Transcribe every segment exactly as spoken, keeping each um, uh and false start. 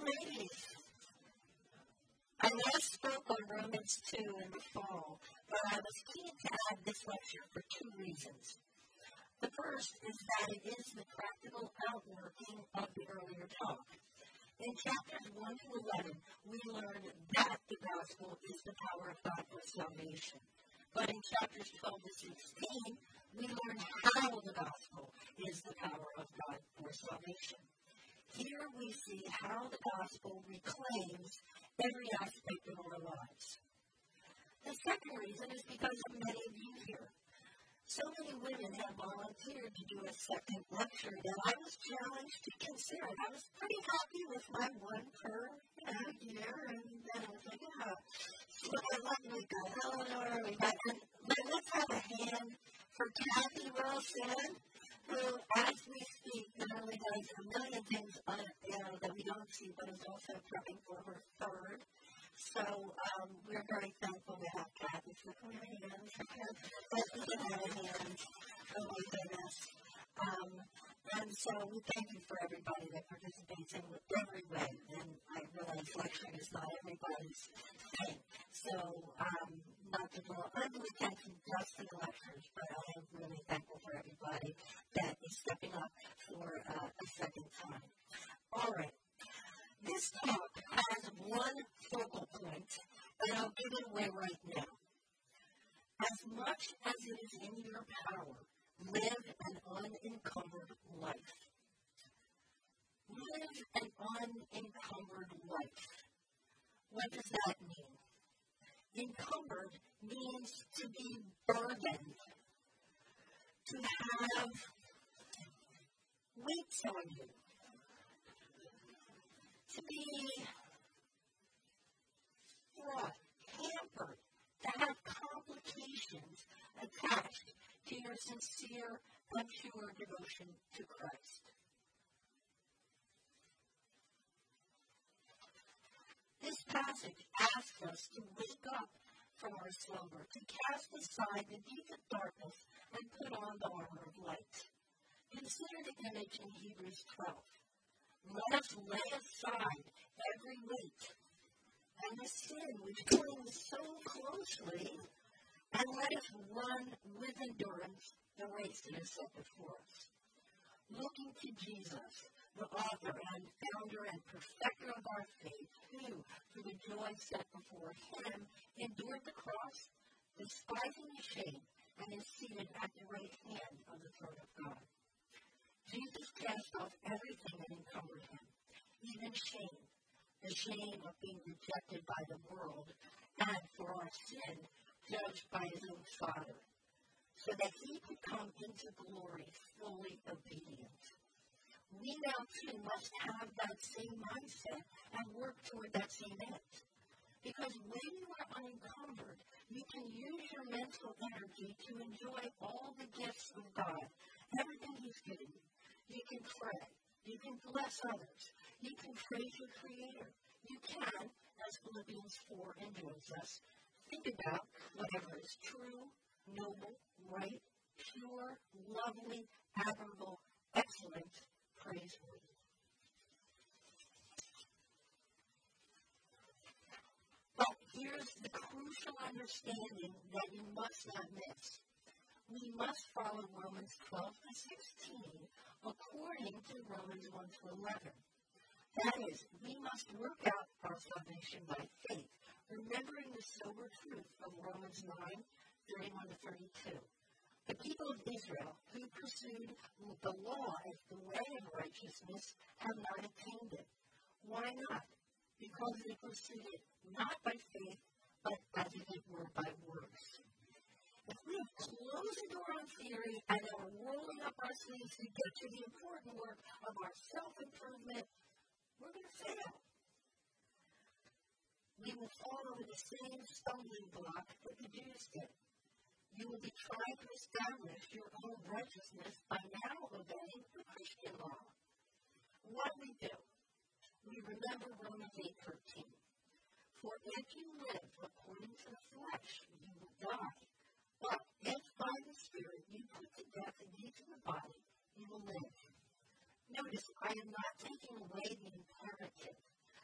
ladies. I last spoke on Romans two in the fall, but I was keen to add this lecture for two reasons. The first is that it is the practical outworking of the earlier talk. In chapters one to eleven, we learned that the gospel is the power of God for salvation. But in chapters twelve to sixteen, we learn how the gospel is the power of God for salvation. Here we see how the gospel reclaims every aspect of our lives. The second reason is because of many of you here. So many women have volunteered to do a second lecture that I was challenged to consider. I was pretty happy with my one per you know, year, and then I was like, oh, so I love we got Eleanor, we got, and let's have a hand for Kathy Wilson, who, as we speak, not only does a million things on, you know, that we don't see, but is also prepping for her third. So um, we're very thankful to have Kathy. So come here, hands. Let's give her a hand. Oh my goodness. Um, and so we thank you for everybody that participates in every way. And I realize lecturing is not everybody's thing. So um, not to draw undue attention just to the lectures, but I am really thankful for everybody that is stepping up for uh, a second time. All right. This talk has one focal point, and I'll give it away right now. As much as it is in your power, live an unencumbered life. Live an unencumbered life. What does that mean? Encumbered means to be burdened, to have weights on you. To be fraught, hampered, to have complications attached to your sincere and pure devotion to Christ. This passage asks us to wake up from our slumber, to cast aside the deepest darkness and put on the armor of light. Consider the image in Hebrews twelve. Let us lay aside every weight and the sin which clings so closely, and let us run with endurance the race that is set before us. Looking to Jesus, the author and founder and perfecter of our faith, who, for the joy set before him, endured the cross, despising the shame, and is seated at the right hand of the throne of God. Jesus cast off everything that encumbered him, even shame, the shame of being rejected by the world, and for our sin, judged by his own Father, so that he could come into glory fully obedient. We now, too, must have that same mindset and work toward that same end. Because when you are unencumbered, you can use your mental energy to enjoy all the gifts of God, everything he's given you. You can pray. You can bless others. You can praise your Creator. You can, as Philippians four enjoins us, think about whatever is true, noble, right, pure, lovely, admirable, excellent, praiseworthy. But here's the crucial understanding that you must not miss. We must follow Romans twelve to sixteen according to Romans one to eleven. That is, we must work out our salvation by faith, remembering the sober truth of Romans nine, thirty-one to thirty-two. The people of Israel who pursued the law as the way of righteousness have not attained it. Why not? Because they pursued it not by faith, but as it were by works. If we have closed the door on theory and are rolling up our sleeves to get to the important work of our self-improvement, we're going to fail. We will fall over the same stumbling block that the Jews did. You will be trying to establish your own righteousness by now obeying the Christian law. What do we do? We remember Romans eight thirteen. For if you live according to the flesh, you will die. But if by the Spirit you put to death the deeds of the body, you will live. Notice, I am not taking away the imperative.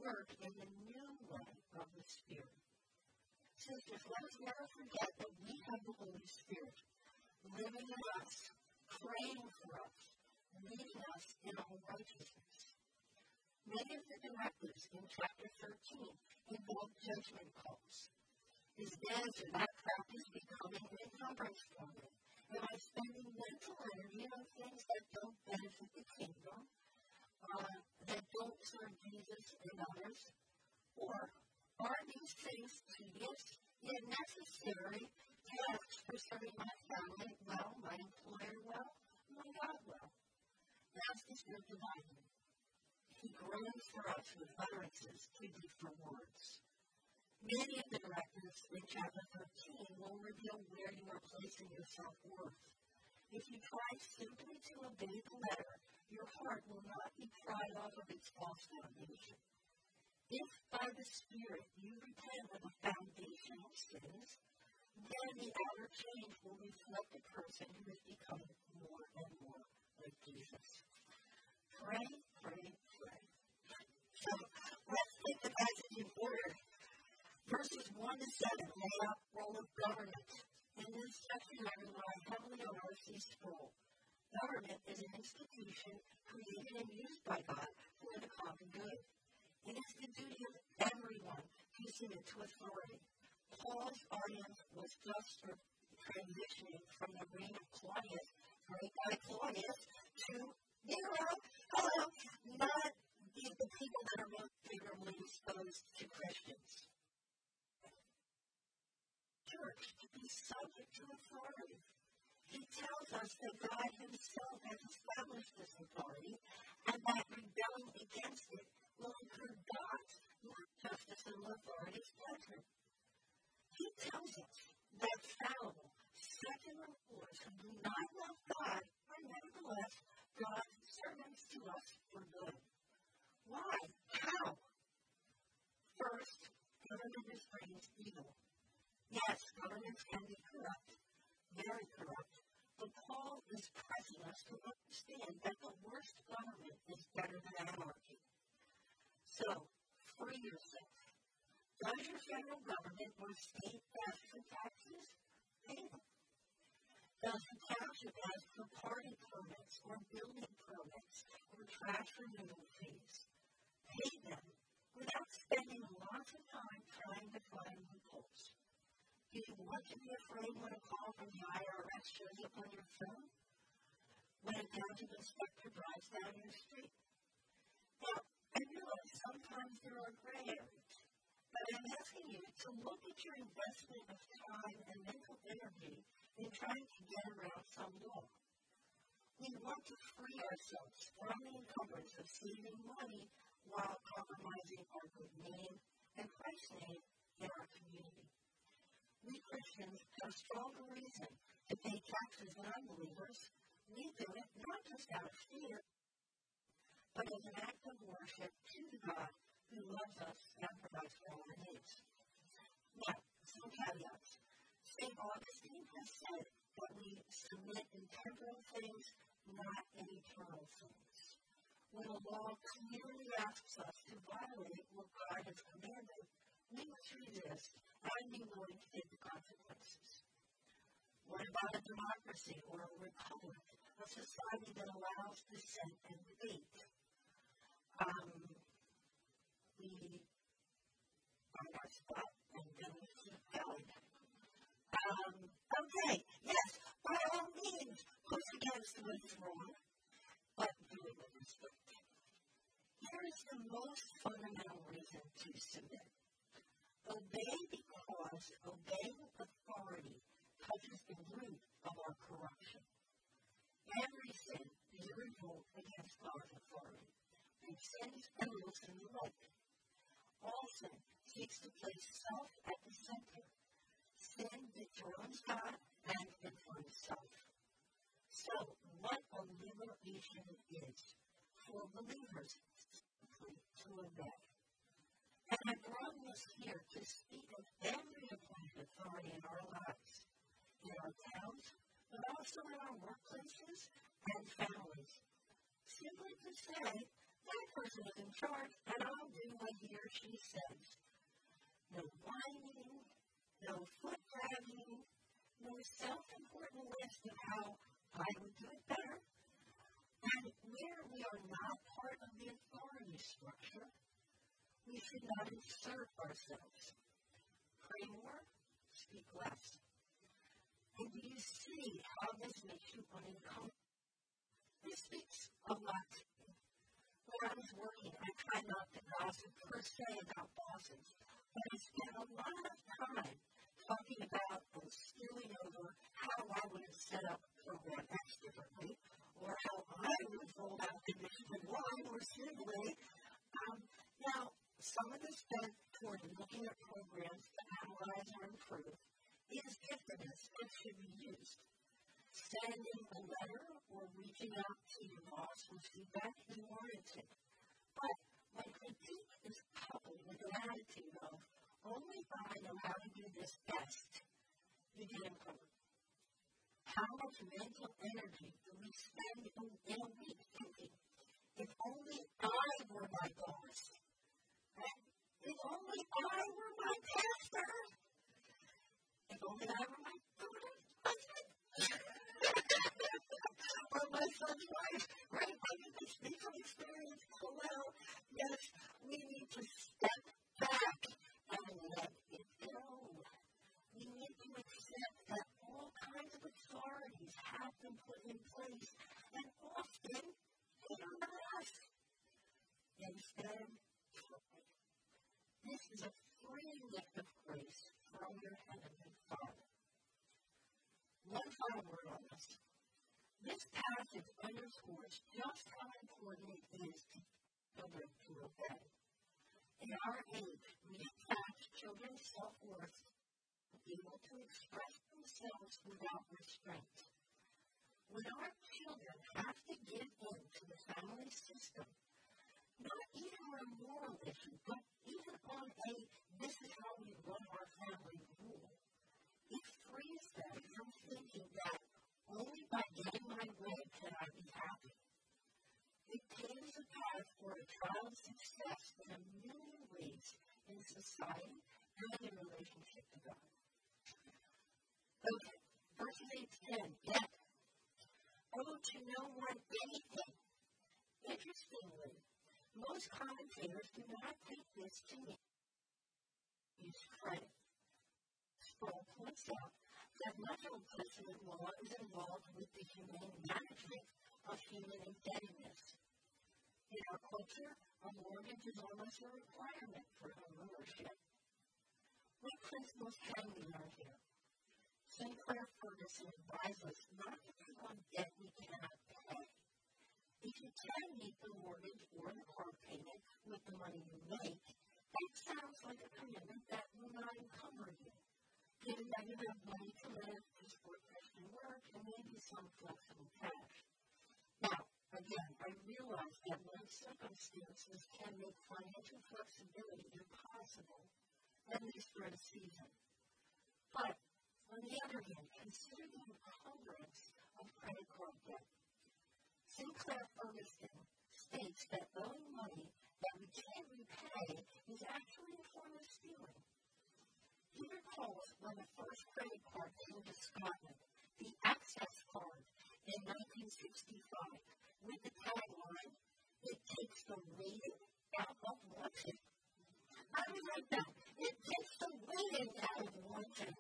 work in the new way of the Spirit. Sisters, let us never forget that we have the Holy Spirit living in us, praying for us, leading us in all righteousness. Many of the directives in chapter thirteen involve judgment calls. Is dancing that practice becoming an encumbrance for me? Am I spending mental energy on things that don't benefit the kingdom, uh, that don't serve Jesus and others? Or are these things tedious yet necessary, yes, for serving my family well, my employer well, my God well? That's the Spirit dividing. He groans for us with utterances too deep for words. Many of the directives in chapter thirteen will reveal where you are placing your self-worth. If you try simply to obey the letter, your heart will not be pried off of its false foundation. If by the Spirit you repent of the foundational sins, then the outer change will reflect a person who is becoming more and more like Jesus. Pray, pray, pray. So let's take the passage in order. Verses one to seven lay out the role of government. In this section, I rely heavily on R C Sproul. Government is an institution created and used by God for the common good. It is the duty of everyone to submit to authority. Paul's audience was just transitioning from the reign of Claudius, great guy Claudius, to Nero. Hello, not the, the people that are most favorably disposed to Christians. Church to be subject to authority. He tells us that God himself has established this authority and that rebelling against it will incur God's, not justice and authority's judgment. He tells us that fallible, secular rulers who do not love God are nevertheless God's servants to us for good. Why? How? First, government restrains evil. Yes, governments can be corrupt, very corrupt, but Paul is pressing us to understand that the worst government is better than anarchy. So, free yourself. Does your federal government or state ask for taxes? Pay them. Does the township ask for party permits or building permits or trash removal fees? Pay them without spending lots of time trying to find loopholes. Do you want to be afraid when a call from the I R S shows up on your phone? When a township inspector drives down your street? Now, I realize sometimes there are gray areas, but I'm asking you to look at your investment of time and mental energy in trying to get around some law. We want to free ourselves from the encumbrance of saving money while compromising our good name and Christ's name in our community. We Christians have stronger reason to pay taxes than unbelievers. We do it not just out of fear, but as an act of worship to the God who loves us and provides for all our needs. Now, some caveats. Saint Augustine has said that we submit in temporal things, not in eternal things. When a law clearly asks us to violate what God has commanded, we must resist and be willing to take the consequences. What about a democracy or a republic, a society that allows dissent and debate? Um, we find our spot and then we keep going. Um, okay, yes, by all means, push against what is wrong, but do it with respect. Here is the most fundamental reason to submit. Obey because obeying authority touches the root of our corruption. Every sin is a revolt against God's authority, and sins and rules in the way. All sin seeks to place self at the center. Sin dethrones God and influences self. So, what a liberation is for believers simply to obey. And I brought this here to speak of every appointed authority in our lives, in our towns, but also in our workplaces and families. Simply to say, that person is in charge, and I'll do what he or says. No whining, no foot dragging, no self-important list of how I would do it better. And where we are not part of the authority structure, we should not insert ourselves. Pray more, speak less. And do you see how this makes you uncomfortable? This speaks a lot to me. When I was working, I tried not to gossip per se about bosses, but I spent a lot of time talking about and stewing over how I would have set up program X differently, or how I would have rolled out condition Y more smoothly. Um, now, some of the spent toward looking at programs to analyze or improve is giftedness and should be used. Sending a letter or reaching out to your boss for feedback is warranted. But when critique is coupled with an attitude of, only I know how to do this best, you get uncovered. How much mental energy do we spend in, in a week thinking, if only I were my boss, right? If only I were my pastor, if only I were my daughter's husband, or my son's wife, right? I can just speak from experience. Oh, well, yes, we need to step back and let it go. We need to accept that all kinds of authorities have been put in place, and often they are not us. Instead, this is a free gift of grace from your Heavenly Father. One final word on this. This passage underscores just how important it is to children to obey. In our age, we attach children's self-worth to be able to express themselves without restraint. When our children have to give in to the family system, not even on a moral issue, but even on a this is how we run our family rule, it frees them from thinking that only by getting my way can I be happy. It paves a path for a child's success in a million ways in society and in relationship to God. Okay, verses eight to ten. Yet, oh, to no one anything. Interestingly, most commentators do not take this to mean use credit. Sproul points out that much Old Testament law is involved with the humane management of human indebtedness. In our culture, a mortgage is almost a requirement for home ownership. What principles can we learn here? Sinclair Ferguson advises us not to take on debt we cannot pay. If you can meet the mortgage or the car payment with the money you make, that sounds like a commitment that will not encumber you, given that you have money to live, to support Christian work, and maybe some flexible cash. Now, again, I realize that when circumstances can make financial flexibility impossible, at least for a season. But, on the other hand, consider the encumbrance of credit card debt. Sinclair Ferguson states that owing money that we can't repay is actually a form of stealing. He recalls when the first credit card came to Scotland, the Access card, in nineteen sixty-five, with the tagline, "It takes the waiting out of wanting." I was like that. It takes the waiting out of wanting.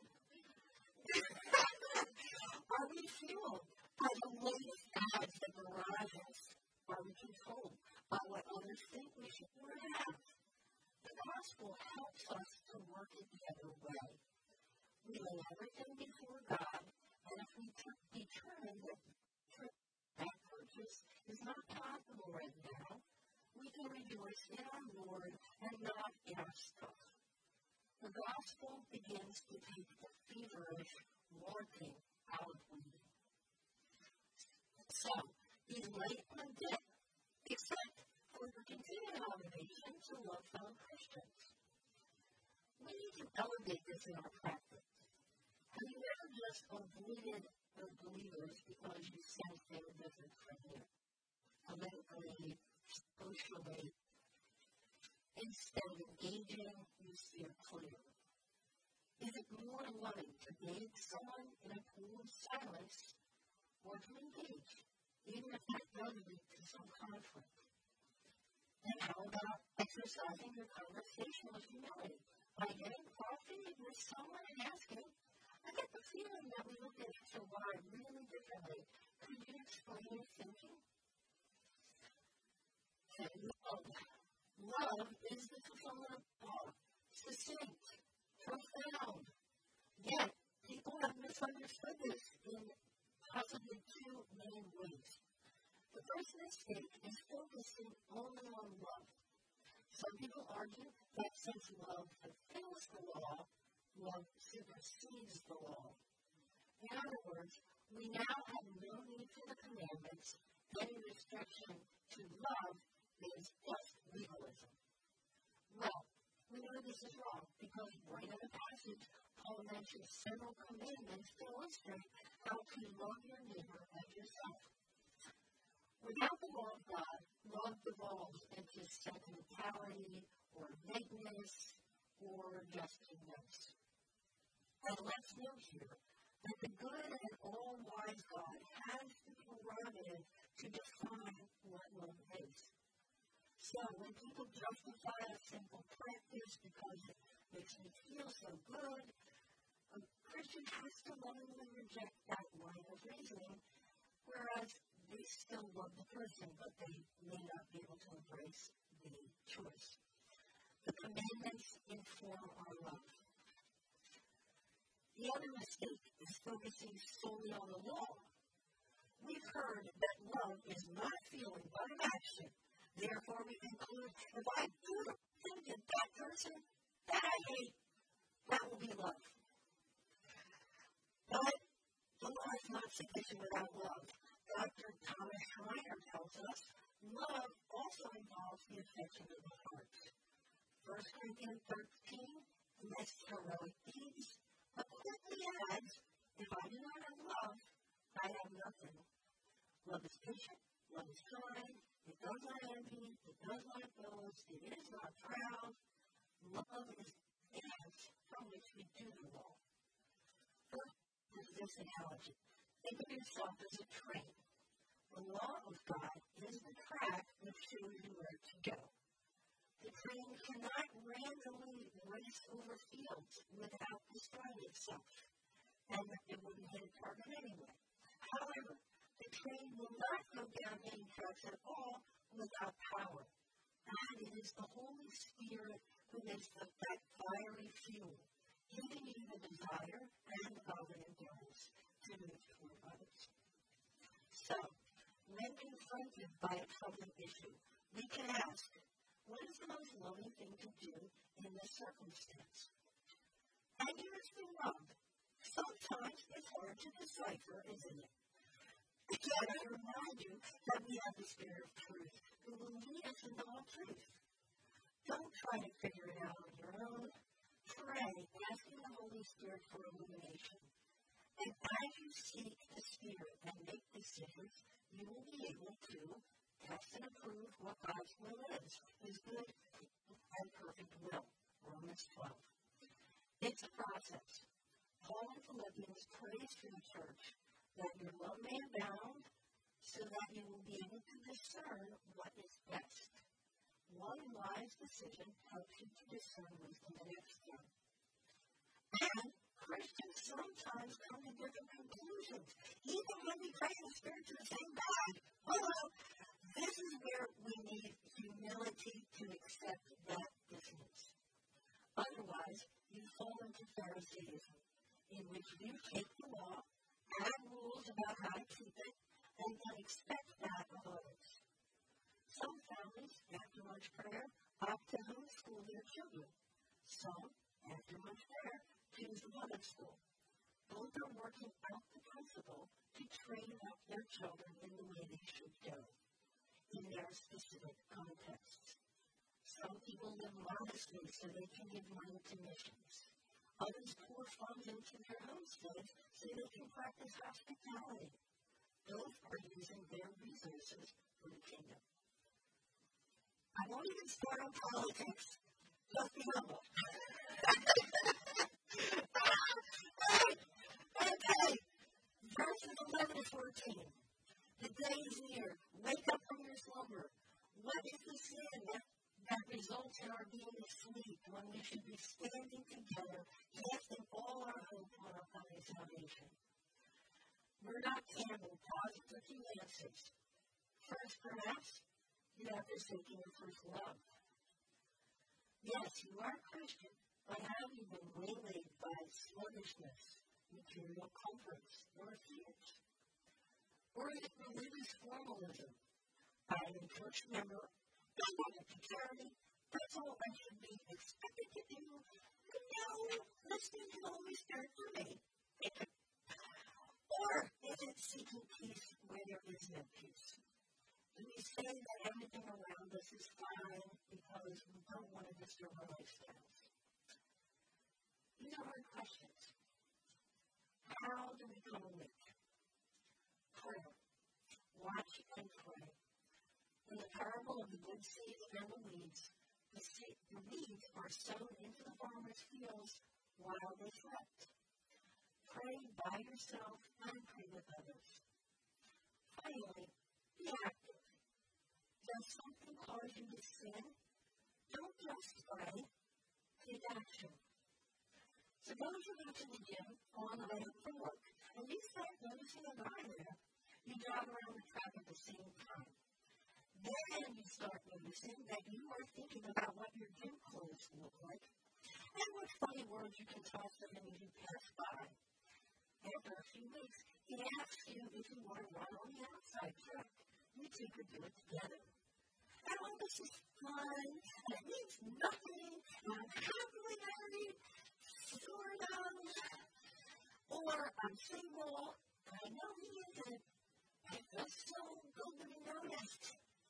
Are we fueled by the latest ads at garages? Are we controlled by what others think we should have? The gospel helps us to work it the other way. We lay everything before God, and if we determine that that purchase is not possible right now, we can rejoice in our Lord and not in our stuff. The gospel begins to take the feverish wanting out of waiting. So, he's late on debt, except for the continued obligation to love fellow Christians. We need to elevate this in our practice. Have you ever just avoided the believers because you sense they were different from you? Politically, socially, Instead of engaging, you steer clear. Is it more loving to bathe someone in a pool of silence or to engage, even if that does lead to some conflict? And how about exercising your conversational humility by getting coffee with someone and asking, I get the feeling that we look at each other really differently. Could you explain your thinking? Okay, love. Love is the fulfillment of law. Succinct. Profound. Yet, people have misunderstood this in possibly two main ways. The first mistake is focusing only on love. Some people argue that since love fulfills the law, love supersedes the law. In other words, we now have no need for the commandments. Any restriction to love is just legalism. Well, we know this is wrong because right in the passage, Paul mentions several commandments to illustrate how to love your neighbor as yourself. Without the law of God, love devolves into sentimentality or vagueness or just nice. And let's note here that the good and all-wise God has the prerogative to define what love is. So when people justify a simple practice because it makes me feel so good, a Christian has to lovingly reject that line of reasoning, whereas they still love the person, but they may not be able to embrace the choice. The commandments inform our love. The other mistake is focusing solely on the law. We've heard that love is not a feeling but an action. Therefore, we conclude, if I do the thing to that person that I hate, that will be love. But the law is not sufficient without love. Doctor Thomas Schreiner tells us love also involves the affection of the heart. First Corinthians thirteen lists heroic deeds, but quickly adds, if I do not have love, I have nothing. Love is patient, love is kind, it does not envy, it does not boast, it is not proud. Love is the ants from which we do the law. First is this analogy. Think of yourself as a train. The law of God is the track which shows you where to go. The train cannot randomly race over fields without destroying itself, and it wouldn't hit a target anyway. However, the train will not go down any tracks at all without power. And it is the Holy Spirit who makes the, that fiery fuel, giving you the desire and the endurance to move toward others. So, when confronted by a troubling issue, we can ask, what is the most loving thing to do in this circumstance? And here's the rub. Sometimes it's hard to decipher, isn't it? Again, I remind you that we have the Spirit of truth who will lead us into all truth. Don't try to figure it out on your own. Pray, asking the Holy Spirit for illumination. And as you seek the Spirit and make decisions, you will be able to test and approve what God's will is, His good and perfect will. Romans twelve. It's a process. Paul in Philippians prays for the church that your love may abound so that you will be able to discern what is best. One wise decision helps you to discern wisdom and excellence. And Christians sometimes come to different conclusions, even when we pray in the Spirit to the same God. Hello. This is where we need humility to accept that difference. Otherwise, you fall into Pharisaism, in which you take the law, add rules about how to keep it, and then expect that of others. Some families, after much prayer, opt to homeschool their children. Some, after much prayer, choose the public school. Both are working out the principle to train up their children in the way they should go, in their specific contexts. Some people live modestly so they can give money to missions. Others pour funds into their homesteads so they can practice hospitality. Both are using their resources for the kingdom. I won't even start on politics. Just be humble. Okay. Verses eleven to fourteen. The day is near. Wake up from your slumber. What is the sin that, that results in our being asleep when we should be standing together, casting all our hope on our coming salvation? We're not Campbell, pausing for two answers. First, perhaps, you have forsaken your first love. Yes, you are a Christian, but have you been waylaid by sluggishness, material comforts, or fears? Or is it religious formalism? I'm a church member, I want to charity, that's all I should be expected to do, and now listening to the Holy Spirit for me. Or is it seeking peace where there is no peace? Do we say that everything around us is fine because we don't want to disturb our lifestyles? These are hard questions. How do we come awake? Prayer. Watch and pray. In the parable of the good seed and the weeds, the, seed, the weeds are sown into the farmer's fields while they slept. Pray by yourself and pray with others. Finally, be active. Does something cause you to sin? Don't just pray. Take action. Suppose you go to the gym on the way home from work, and you start noticing a guy there. You drive around the track at the same time. Then you start noticing that you are thinking about what your gym clothes look like and what funny words you can toss to him as you pass by. After a few weeks, he asks you if you want to run on the outside track. You two could do it together. And all this is fun, and it means nothing, and I'm happily married, sort of, or I'm single, and I know he isn't, I feel so good to be noticed.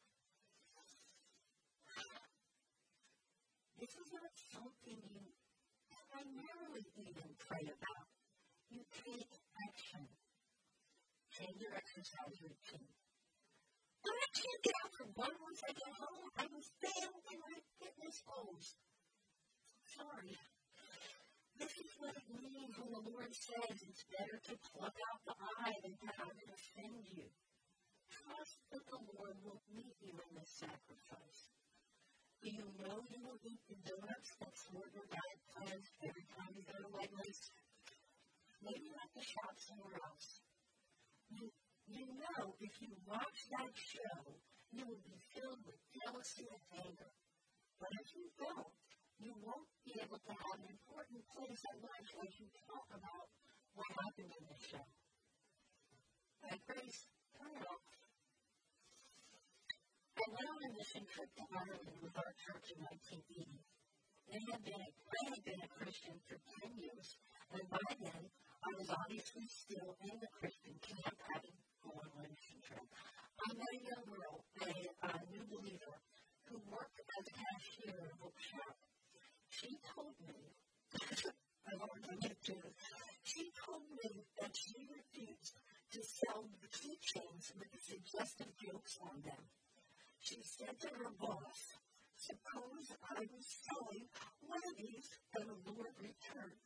This is not something you primarily even pray about. You take action. Change your exercise routine. When I can't get out for one once I get home, I will fail in my fitness goals. Sorry. This is what it means when the Lord says it's better to pluck out the eye than to have it offend you. Trust that the Lord will meet you in this sacrifice. Do you know you will eat the donuts that thwart your diet plans every time you go to Wegmans? Maybe you have to shop somewhere else. You, you know if you watch that show, you will be filled with jealousy and anger. But if you don't, you won't be able to have an important place at lunch as you talk about what happened in the show. By grace, turn it off. I went on a mission trip to Ireland with our church in nineteen eighty. They had been, I had been a Christian for ten years, and by then, I was obviously still in the Christian camp having gone on a mission trip. I met a young girl, a, a new believer, who worked as a cashier in a bookshop. She told me, I learned to get to it, she told me that she refused to sell the keychains with the suggestive jokes on them. She said to her boss, suppose I was selling one of these and the Lord returned.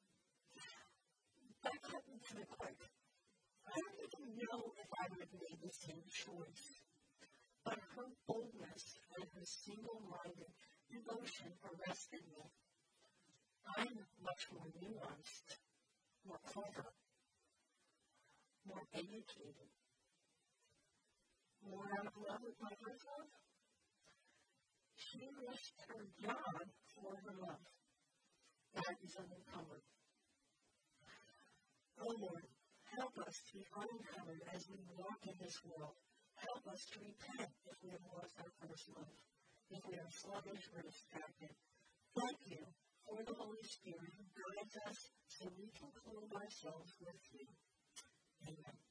That cut me to the quick. I don't even know if I would have made the same choice. But her boldness and her single-minded devotion arrested me. I'm much more nuanced, more clever, more educated, more out of love with my first love. She risked her job for her love. That is unencumbered. Oh Lord, help us to be uncovered as we walk in this world. Help us to repent if we have lost our first love, if we are sluggish or distracted. Thank you for the Holy Spirit who guides us so we can clothe ourselves with you. Amen.